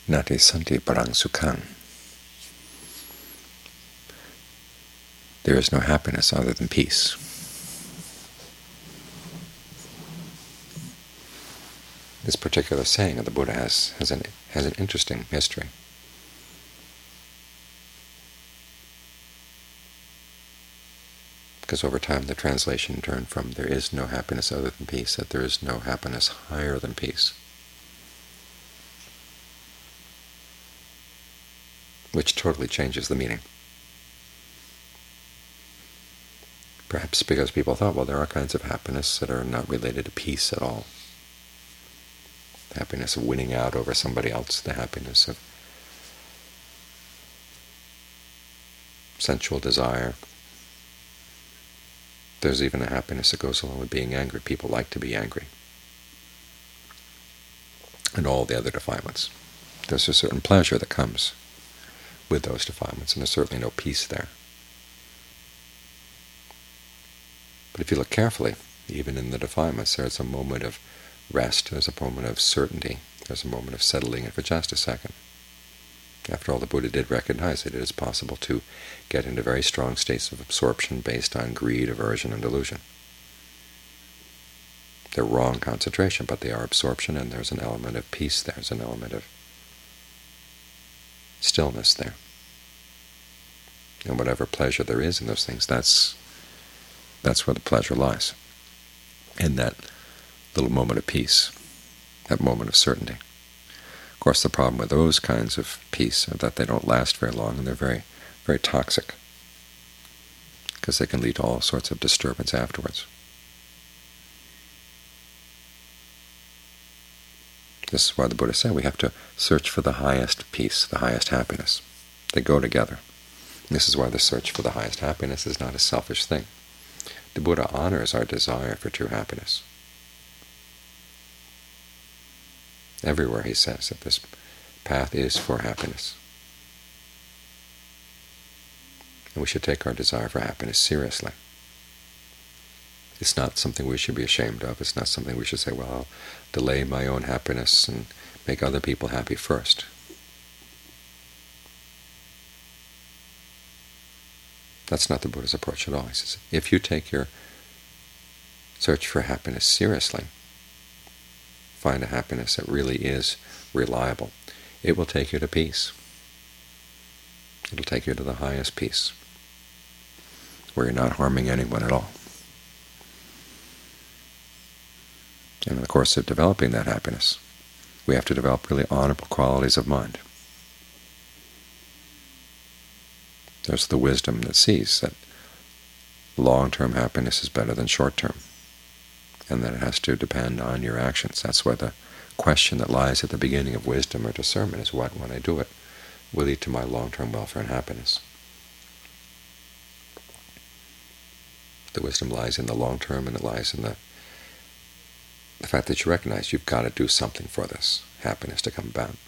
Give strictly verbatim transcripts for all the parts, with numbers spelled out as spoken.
Nati santi parang sukhang. There is no happiness other than peace. This particular saying of the Buddha has, has, an, has an interesting history. Because over time the translation turned from there is no happiness other than peace, that there is no happiness higher than peace, which totally changes the meaning. Perhaps because people thought, well, there are kinds of happiness that are not related to peace at all. The happiness of winning out over somebody else, the happiness of sensual desire. There's even a happiness that goes along with being angry. People like to be angry. And all the other defilements. There's a certain pleasure that comes with those defilements, and there's certainly no peace there. But if you look carefully, even in the defilements, there's a moment of rest, there's a moment of certainty, there's a moment of settling in for just a second. After all, the Buddha did recognize that it is possible to get into very strong states of absorption based on greed, aversion, and delusion. They're wrong concentration, but they are absorption, and there's an element of peace there, there's an element of stillness there. And whatever pleasure there is in those things, that's that's where the pleasure lies, in that little moment of peace, that moment of certainty. Of course, the problem with those kinds of peace are that they don't last very long, and they're very, very toxic, because they can lead to all sorts of disturbance afterwards. This is why the Buddha said we have to search for the highest peace, the highest happiness. They go together. This is why the search for the highest happiness is not a selfish thing. The Buddha honors our desire for true happiness. Everywhere he says that this path is for happiness. And we should take our desire for happiness seriously. It's not something we should be ashamed of. It's not something we should say, well, I'll delay my own happiness and make other people happy first. That's not the Buddha's approach at all. He says, if you take your search for happiness seriously, find a happiness that really is reliable, it will take you to peace. It will take you to the highest peace, where you're not harming anyone at all. And in the course of developing that happiness, we have to develop really honorable qualities of mind. There's the wisdom that sees that long-term happiness is better than short-term, and that it has to depend on your actions. That's why the question that lies at the beginning of wisdom or discernment is what, when I do it, will lead to my long-term welfare and happiness. The wisdom lies in the long term, and it lies in the, the fact that you recognize you've got to do something for this happiness to come about.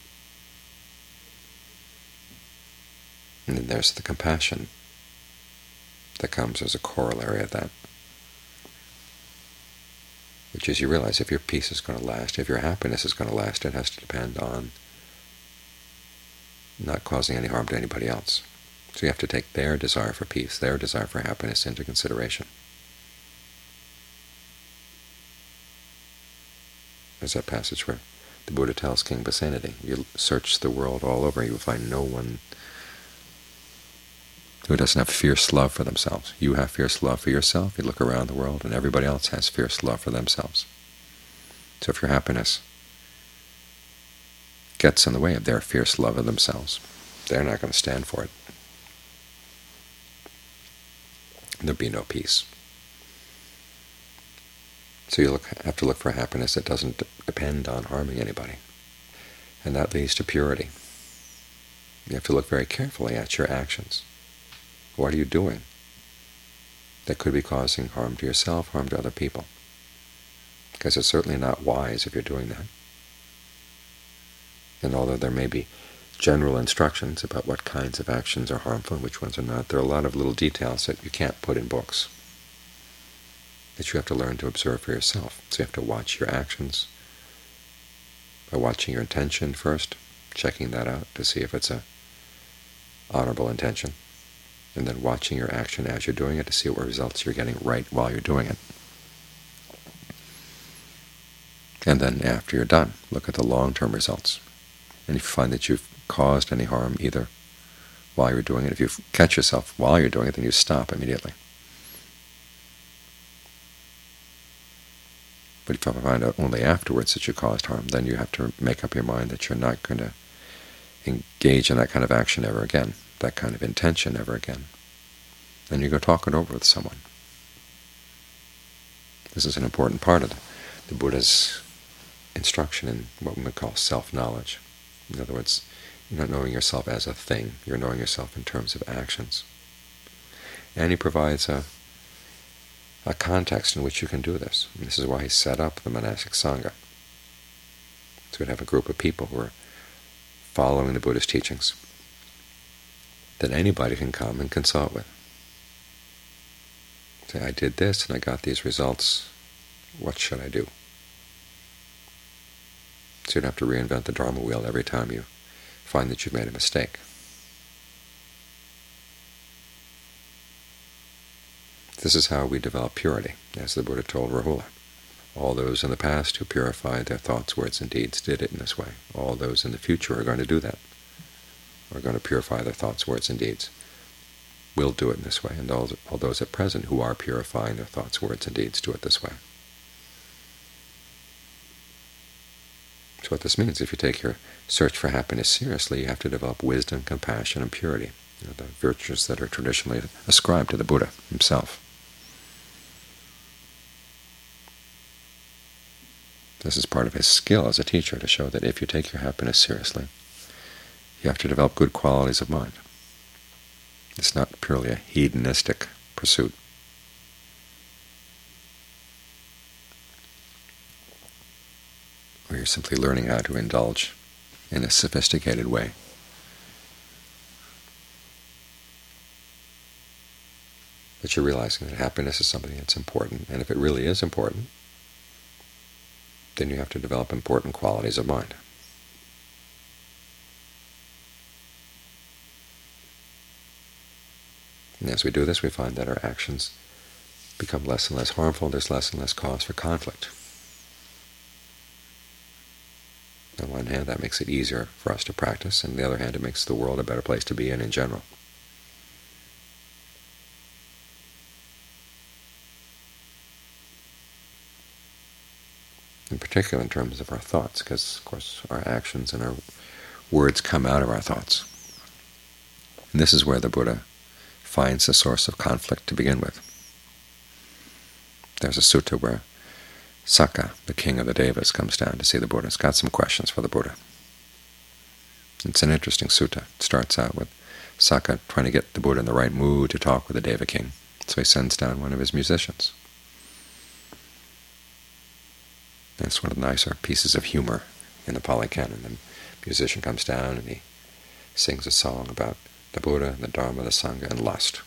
And then there's the compassion that comes as a corollary of that, which is you realize if your peace is going to last, if your happiness is going to last, it has to depend on not causing any harm to anybody else. So you have to take their desire for peace, their desire for happiness into consideration. There's that passage where the Buddha tells King Pasenadi, you search the world all over, you will find no one who doesn't have fierce love for themselves. You have fierce love for yourself, you look around the world, and everybody else has fierce love for themselves. So if your happiness gets in the way of their fierce love of themselves, they're not going to stand for it. There'll be no peace. So you look, have to look for happiness that doesn't depend on harming anybody. And that leads to purity. You have to look very carefully at your actions. What are you doing that could be causing harm to yourself, harm to other people? Because it's certainly not wise if you're doing that. And although there may be general instructions about what kinds of actions are harmful and which ones are not, there are a lot of little details that you can't put in books, that you have to learn to observe for yourself. So you have to watch your actions by watching your intention first, checking that out to see if it's a honorable intention, and then watching your action as you're doing it to see what results you're getting right while you're doing it. And then after you're done, look at the long-term results. And if you find that you've caused any harm either while you're doing it, if you catch yourself while you're doing it, then you stop immediately. But if you find out only afterwards that you caused harm, then you have to make up your mind that you're not going to engage in that kind of action ever again, that kind of intention ever again. Then you go talk it over with someone. This is an important part of the, the Buddha's instruction in what we would call self-knowledge. In other words, you're not knowing yourself as a thing, you're knowing yourself in terms of actions. And he provides a a context in which you can do this. And this is why he set up the monastic Sangha. So we'd have a group of people who are following the Buddha's teachings that anybody can come and consult with. Say, I did this and I got these results. What should I do? So you don't have to reinvent the Dharma wheel every time you find that you've made a mistake. This is how we develop purity, as the Buddha told Rahula. All those in the past who purified their thoughts, words, and deeds did it in this way. All those in the future are going to do that, are going to purify their thoughts, words, and deeds. Will do it in this way, and all, all those at present who are purifying their thoughts, words, and deeds do it this way. So what this means, if you take your search for happiness seriously, you have to develop wisdom, compassion, and purity, you know, the virtues that are traditionally ascribed to the Buddha himself. This is part of his skill as a teacher, to show that if you take your happiness seriously, you have to develop good qualities of mind. It's not purely a hedonistic pursuit. Where you're simply learning how to indulge in a sophisticated way. But you're realizing that happiness is something that's important, and if it really is important, then you have to develop important qualities of mind. And as we do this, we find that our actions become less and less harmful, there's less and less cause for conflict. On one hand, that makes it easier for us to practice, and on the other hand, it makes the world a better place to be in in general. In particular in terms of our thoughts, because, of course, our actions and our words come out of our thoughts. And this is where the Buddha finds the source of conflict to begin with. There's a sutta where Sakka, the king of the Devas, comes down to see the Buddha. He's got some questions for the Buddha. It's an interesting sutta. It starts out with Sakka trying to get the Buddha in the right mood to talk with the Deva king. So he sends down one of his musicians. It's one of the nicer pieces of humor in the Pali Canon. The musician comes down and he sings a song about the Buddha, the Dharma, the Sangha, and lust.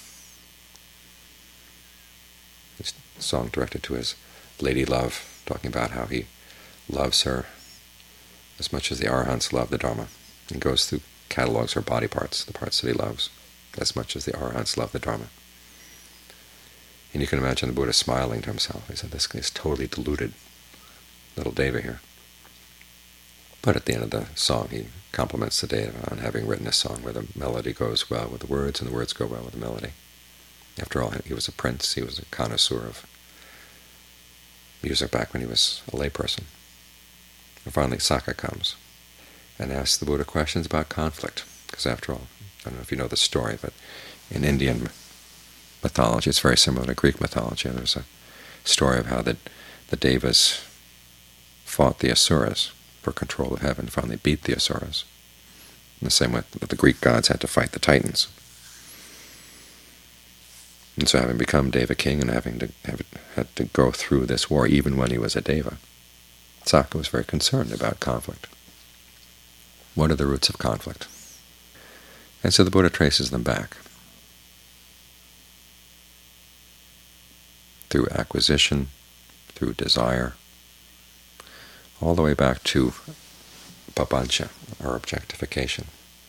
It's a song directed to his lady love, talking about how he loves her as much as the Arahants love the Dharma, and goes through, catalogs her body parts, the parts that he loves, as much as the Arahants love the Dharma. And you can imagine the Buddha smiling to himself. He said, this is totally deluded little Deva here. But at the end of the song, he compliments the Deva on having written a song where the melody goes well with the words, and the words go well with the melody. After all, he was a prince, he was a connoisseur of music back when he was a layperson. And finally, Sakka comes and asks the Buddha questions about conflict, because after all, I don't know if you know the story, but in Indian mythology, it's very similar to Greek mythology. There's a story of how the, the Devas fought the Asuras for control of heaven, finally beat the Asuras. In the same way that the Greek gods had to fight the Titans. And so having become Deva king and having to have had to go through this war even when he was a Deva, Sakka was very concerned about conflict. What are the roots of conflict? And so the Buddha traces them back through acquisition, through desire, all the way back to papancha, or objectification.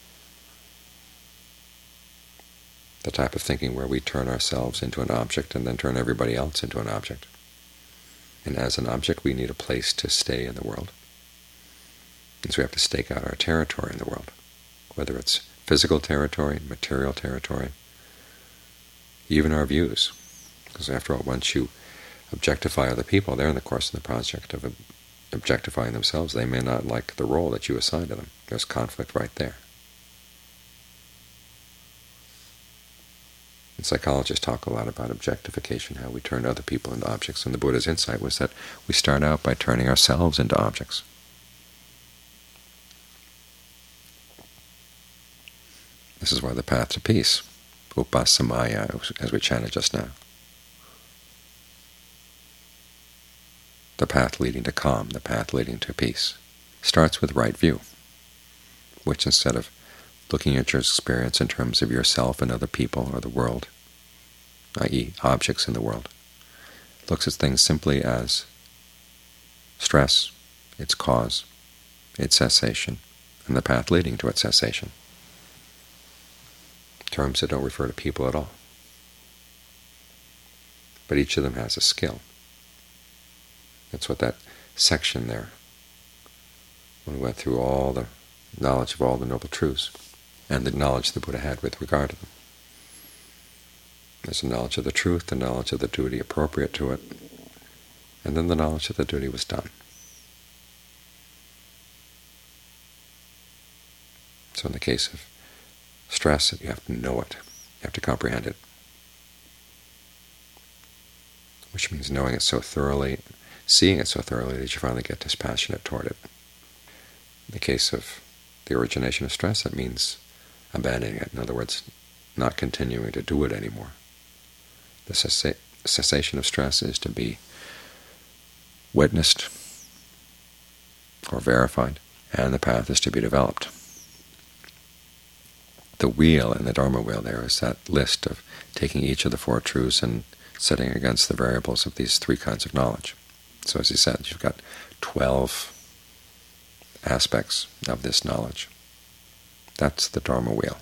The type of thinking where we turn ourselves into an object and then turn everybody else into an object. And as an object, we need a place to stay in the world. And so we have to stake out our territory in the world, whether it's physical territory, material territory, even our views. Because after all, once you objectify other people, they're in the course of the project of objectifying themselves. They may not like the role that you assign to them. There's conflict right there. And psychologists talk a lot about objectification, how we turn other people into objects. And the Buddha's insight was that we start out by turning ourselves into objects. This is why the path to peace, upasamaya, as we chanted just now, the path leading to calm, the path leading to peace, starts with right view, which instead of looking at your experience in terms of yourself and other people or the world, that is objects in the world, looks at things simply as stress, its cause, its cessation, and the path leading to its cessation. Terms that don't refer to people at all. But each of them has a skill. That's what that section there, when we went through all the knowledge of all the Noble Truths, and the knowledge the Buddha had with regard to them. There's the knowledge of the truth, the knowledge of the duty appropriate to it, and then the knowledge that the duty was done. So in the case of stress, you have to know it. You have to comprehend it, which means knowing it so thoroughly, seeing it so thoroughly that you finally get dispassionate toward it. In the case of the origination of stress, that means abandoning it. In other words, not continuing to do it anymore. The cessa cessation of stress is to be witnessed or verified, and the path is to be developed. The wheel in the Dharma wheel there is that list of taking each of the four truths and setting against the variables of these three kinds of knowledge. So as he said, you've got twelve aspects of this knowledge. That's the Dharma wheel.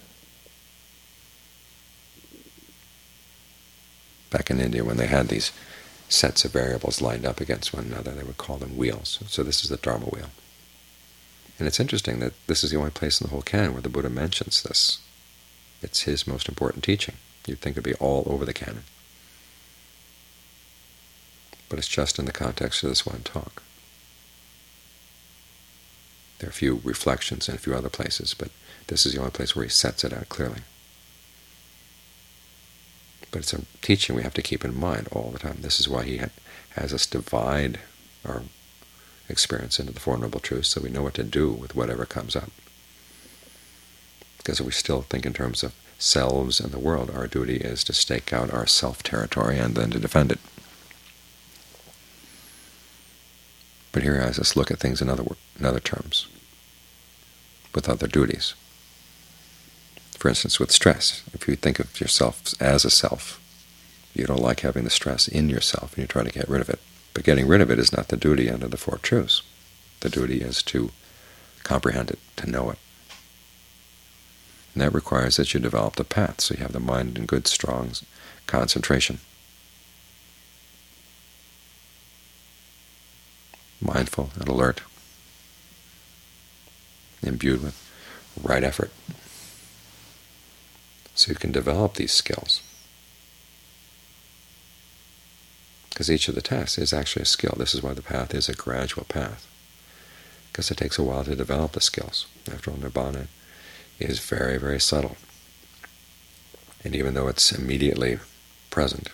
Back in India, when they had these sets of variables lined up against one another, they would call them wheels. So this is the Dharma wheel. And it's interesting that this is the only place in the whole canon where the Buddha mentions this. It's his most important teaching. You'd think it would be all over the canon. But it's just in the context of this one talk. There are a few reflections in a few other places, but this is the only place where he sets it out clearly. But it's a teaching we have to keep in mind all the time. This is why he has us divide our experience into the Four Noble Truths, so we know what to do with whatever comes up. Because if we still think in terms of selves and the world, our duty is to stake out our self-territory and then to defend it. But here he has us look at things in other, in other terms, with other duties. For instance, with stress, if you think of yourself as a self, you don't like having the stress in yourself and you try to get rid of it. But getting rid of it is not the duty under the Four Truths. The duty is to comprehend it, to know it. And that requires that you develop the path, so you have the mind in good, strong concentration. Mindful and alert, imbued with right effort. So you can develop these skills. Because each of the tasks is actually a skill. This is why the path is a gradual path, because it takes a while to develop the skills. After all, Nibbana is very, very subtle. And even though it's immediately present,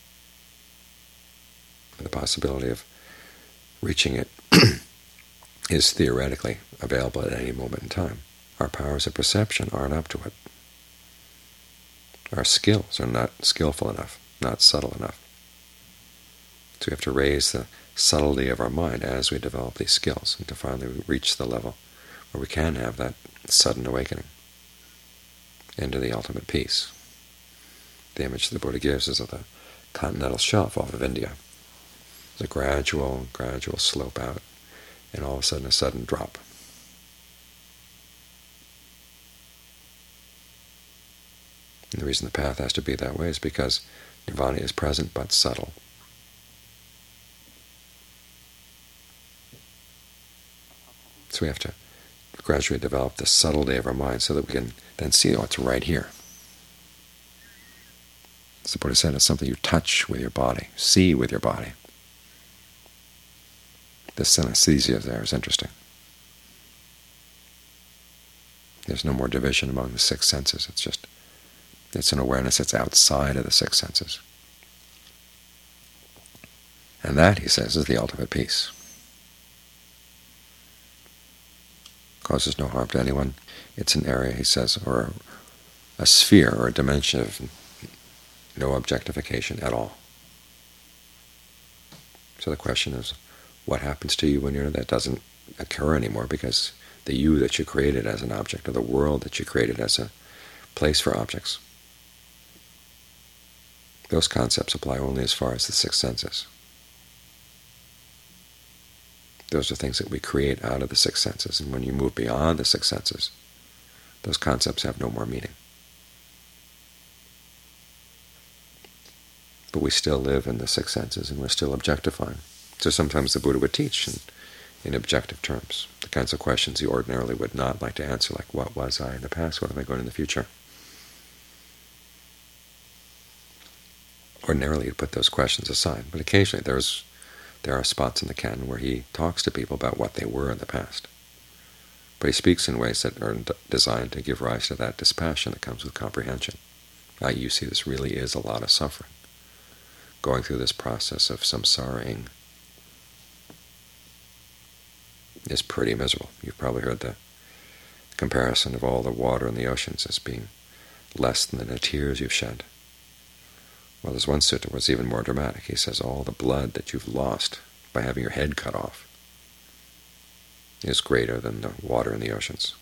the possibility of reaching it is theoretically available at any moment in time. Our powers of perception aren't up to it. Our skills are not skillful enough, not subtle enough. So we have to raise the subtlety of our mind as we develop these skills, and to finally reach the level where we can have that sudden awakening into the ultimate peace. The image the Buddha gives is of the continental shelf off of India. It's a gradual, gradual slope out, and all of a sudden a sudden drop. And the reason the path has to be that way is because nirvana is present but subtle. So we have to gradually develop the subtlety of our mind so that we can then see, oh, it's right here. As the Buddha said, it's something you touch with your body, see with your body. This synesthesia there is interesting. There's no more division among the six senses. It's just, it's an awareness that's outside of the six senses. And that, he says, is the ultimate peace. Causes no harm to anyone. It's an area, he says, or a sphere or a dimension of no objectification at all. So the question is, what happens to you when you're that doesn't occur anymore, because the you that you created as an object, or the world that you created as a place for objects, those concepts apply only as far as the six senses. Those are things that we create out of the six senses, and when you move beyond the six senses, those concepts have no more meaning. But we still live in the six senses, and we're still objectifying. So sometimes the Buddha would teach in, in objective terms, the kinds of questions he ordinarily would not like to answer, like, what was I in the past, what am I going in the future? Ordinarily he'd put those questions aside, but occasionally there's there are spots in the canon where he talks to people about what they were in the past. But he speaks in ways that are designed to give rise to that dispassion that comes with comprehension. Ah, you see, this really is a lot of suffering. Going through this process of samsaraing is pretty miserable. You've probably heard the comparison of all the water in the oceans as being less than the tears you've shed. Well, there's one sutta where it's even more dramatic. He says all the blood that you've lost by having your head cut off is greater than the water in the oceans.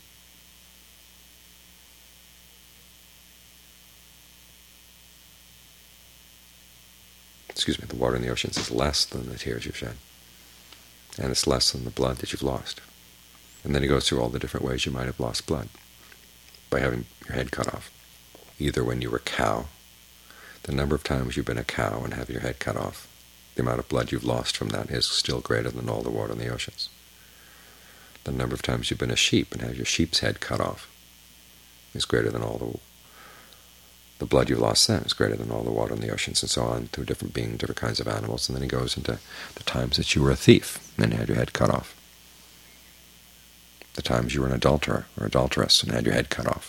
Excuse me, the water in the oceans is less than the tears you've shed, and it's less than the blood that you've lost. And then he goes through all the different ways you might have lost blood by having your head cut off. Either when you were a cow, the number of times you've been a cow and have your head cut off, the amount of blood you've lost from that is still greater than all the water in the oceans. The number of times you've been a sheep and have your sheep's head cut off is greater than all the the blood you've lost then is greater than all the water in the oceans, and so on, through different being, different kinds of animals. And then he goes into the times that you were a thief and had your head cut off, the times you were an adulterer or adulteress and had your head cut off.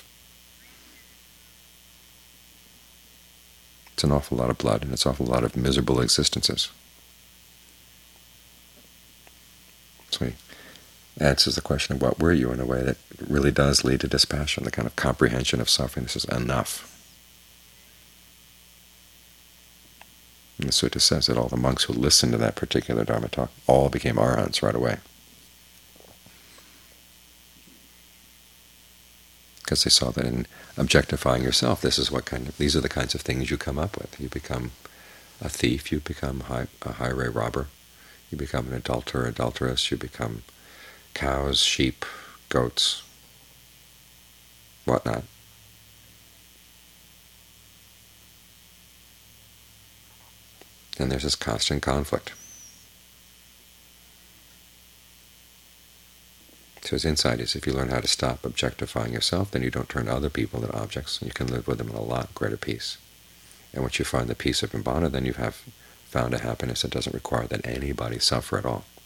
It's an awful lot of blood, and it's an awful lot of miserable existences. So he answers the question of what were you in a way that really does lead to dispassion, the kind of comprehension of suffering. This is enough. And the sutta says that all the monks who listened to that particular Dharma talk all became arahants right away, because they saw that in objectifying yourself, this is what kind of these are the kinds of things you come up with. You become a thief, you become high, a highway robber, you become an adulterer, adulteress, you become cows, sheep, goats, whatnot. And there's this constant conflict. So his insight is, if you learn how to stop objectifying yourself, then you don't turn other people into objects, and you can live with them in a lot greater peace. And once you find the peace of Nibbana, then you have found a happiness that doesn't require that anybody suffer at all.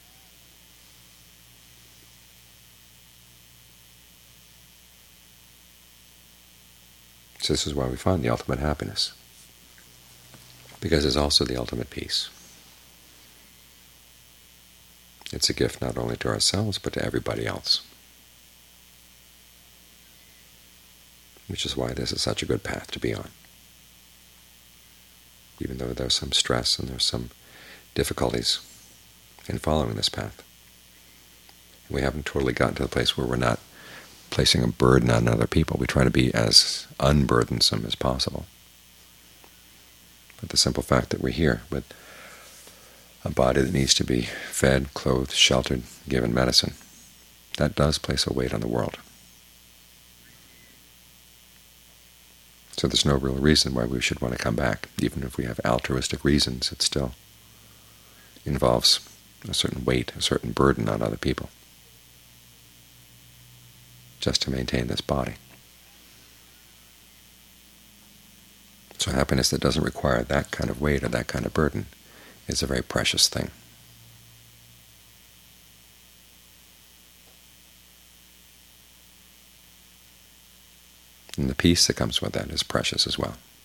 So this is why we find the ultimate happiness, because it's also the ultimate peace. It's a gift not only to ourselves, but to everybody else. Which is why this is such a good path to be on. Even though there's some stress and there's some difficulties in following this path. We haven't totally gotten to the place where we're not placing a burden on other people. We try to be as unburdensome as possible. But the simple fact that we're here with a body that needs to be fed, clothed, sheltered, given medicine, that does place a weight on the world. So there's no real reason why we should want to come back. Even if we have altruistic reasons, it still involves a certain weight, a certain burden on other people, just to maintain this body. So happiness that doesn't require that kind of weight or that kind of burden is a very precious thing. And the peace that comes with that is precious as well.